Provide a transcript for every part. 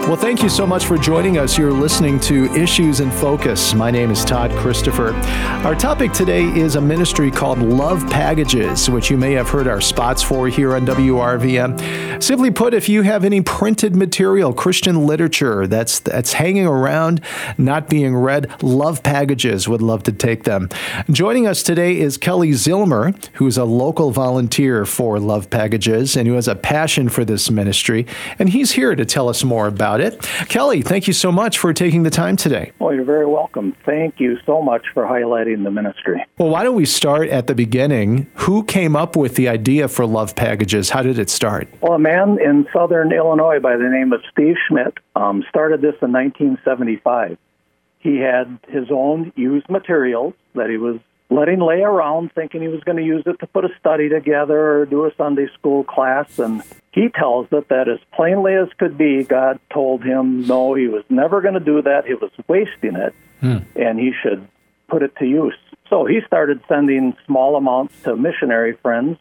Well, thank you so much for joining us. You're listening to Issues in Focus. My name is Todd Christopher. Our topic today is a ministry called Love Packages, which you may have heard our spots for here on WRVM. Simply put, if you have any printed material, Christian literature that's hanging around, not being read, Love Packages would love to take them. Joining us today is Kelly Zillmer, who's a local volunteer for Love Packages and who has a passion for this ministry. And he's here to tell us more about it. Kelly, thank you so much for taking the time today. Well, you're very welcome. Thank you so much for highlighting the ministry. Well, why don't we start at the beginning? Who came up with the idea for Love Packages? How did it start? Well, a man in southern Illinois by the name of Steve Schmidt started this in 1975. He had his own used materials that he was letting lay around, thinking he was going to use it to put a study together or do a Sunday school class. And he tells it that as plainly as could be, God told him, no, he was never going to do that. He was wasting it, and he should put it to use. So he started sending small amounts to missionary friends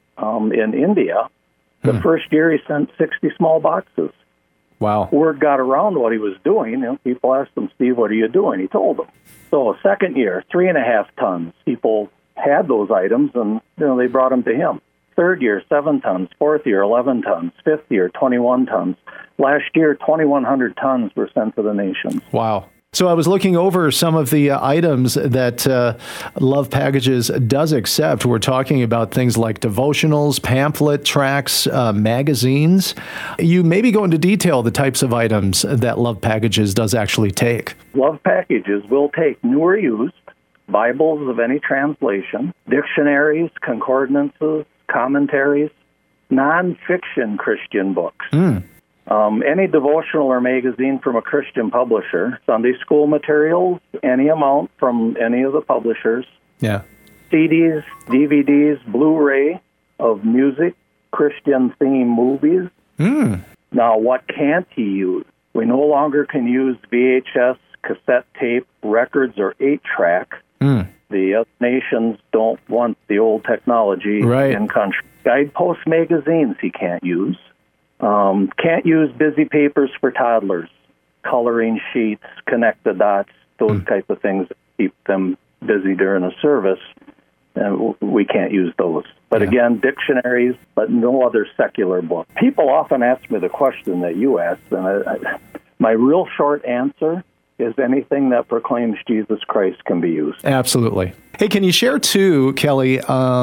in India. The first year, he sent 60 small boxes. Wow. Word got around what he was doing. People asked him, Steve, what are you doing? He told them. So second year, 3.5 tons. People had those items, and they brought them to him. Third year, 7 tons. Fourth year, 11 tons. Fifth year, 21 tons. Last year, 2,100 tons were sent to the nations. Wow. So I was looking over some of the items that Love Packages does accept. We're talking about things like devotionals, pamphlet, tracts, magazines. You maybe go into detail the types of items that Love Packages does actually take. Love Packages will take new or used, Bibles of any translation, dictionaries, concordances, commentaries, nonfiction Christian books. Any devotional or magazine from a Christian publisher, Sunday school materials, any amount from any of the publishers, CDs, DVDs, Blu-ray of music, Christian-themed movies. Now, what can't he use? We no longer can use VHS, cassette tape, records, or 8-track. The other nations don't want the old technology in country. Guidepost magazines he can't use. Can't use busy papers for toddlers, coloring sheets, connect the dots, those type of things that keep them busy during a service. And we can't use those. But again, dictionaries, but no other secular book. People often ask me the question that you asked, and my real short answer is anything that proclaims Jesus Christ can be used. Absolutely. Hey, can you share too, Kelly,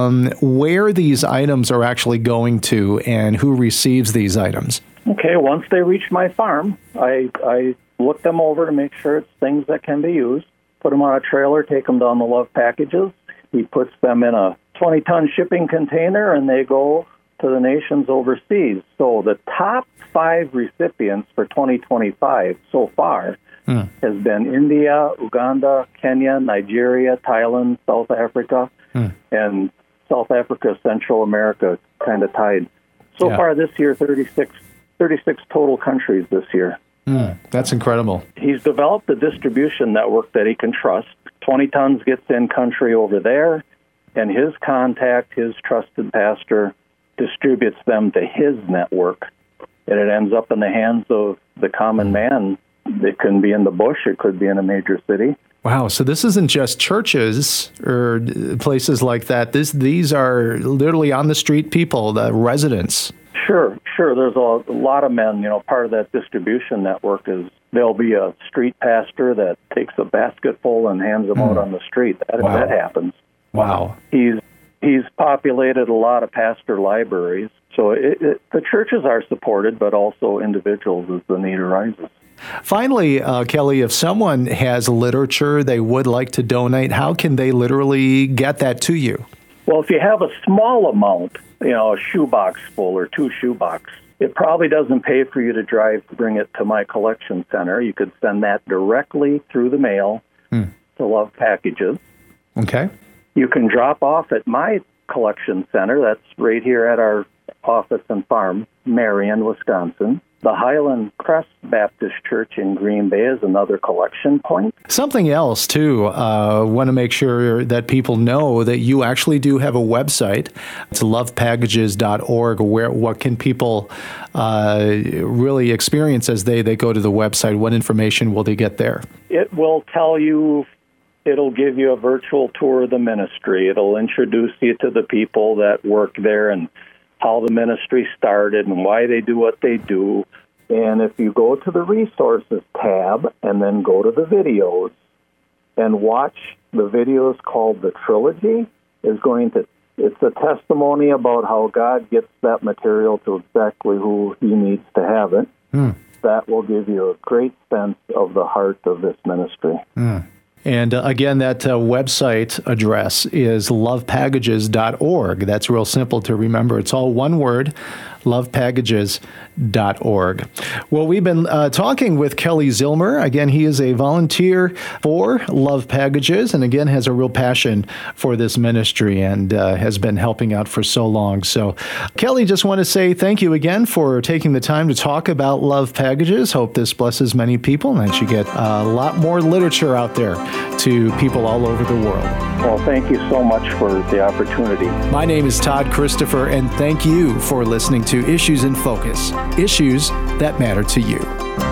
where these items are actually going to and who receives these items? Okay, once they reach my farm, I look them over to make sure it's things that can be used, put them on a trailer, take them down the Love Packages. He puts them in a 20-ton shipping container, and they go to the nations overseas. So the top 5 recipients for 2025 so far has been India, Uganda, Kenya, Nigeria, Thailand, South Africa, and South Africa, Central America kind of tied. So far this year, 36 total countries this year. That's incredible. He's developed a distribution network that he can trust. 20 tons gets in country over there, and his contact, his trusted pastor, distributes them to his network, and it ends up in the hands of the common man. It can be in the bush. It could be in a major city. Wow. So this isn't just churches or places like that. These are literally on the street people, the residents. Sure. There's a lot of men. Part of that distribution network is there'll be a street pastor that takes a basket full and hands them out on the street. That happens. Wow. He's populated a lot of pastor libraries. So the churches are supported, but also individuals as the need arises. Finally, Kelly, if someone has literature they would like to donate, how can they literally get that to you? Well, if you have a small amount, a shoebox full or 2 shoebox, it probably doesn't pay for you to drive to bring it to my collection center. You could send that directly through the mail to Love Packages. Okay. You can drop off at my collection center. That's right here at our office and farm, Marion, Wisconsin. The Highland Crest Baptist Church in Green Bay is another collection point. Something else, too, want to make sure that people know that you actually do have a website. It's lovepackages.org. What can people really experience as they go to the website? What information will they get there? It will tell you, it'll give you a virtual tour of the ministry. It'll introduce you to the people that work there and how the ministry started and why they do what they do. And if you go to the resources tab and then go to the videos and watch the videos called The Trilogy, it's a testimony about how God gets that material to exactly who he needs to have it. That will give you a great sense of the heart of this ministry. And again, that website address is lovepackages.org. That's real simple to remember. It's all one word, lovepackages.org. Well, we've been talking with Kelly Zillmer. Again, he is a volunteer for Love Packages and again has a real passion for this ministry and has been helping out for so long. So, Kelly, just want to say thank you again for taking the time to talk about Love Packages. Hope this blesses many people and that you get a lot more literature out there to people all over the world. Well, thank you so much for the opportunity. My name is Todd Christopher, and thank you for listening to Issues in Focus, issues that matter to you.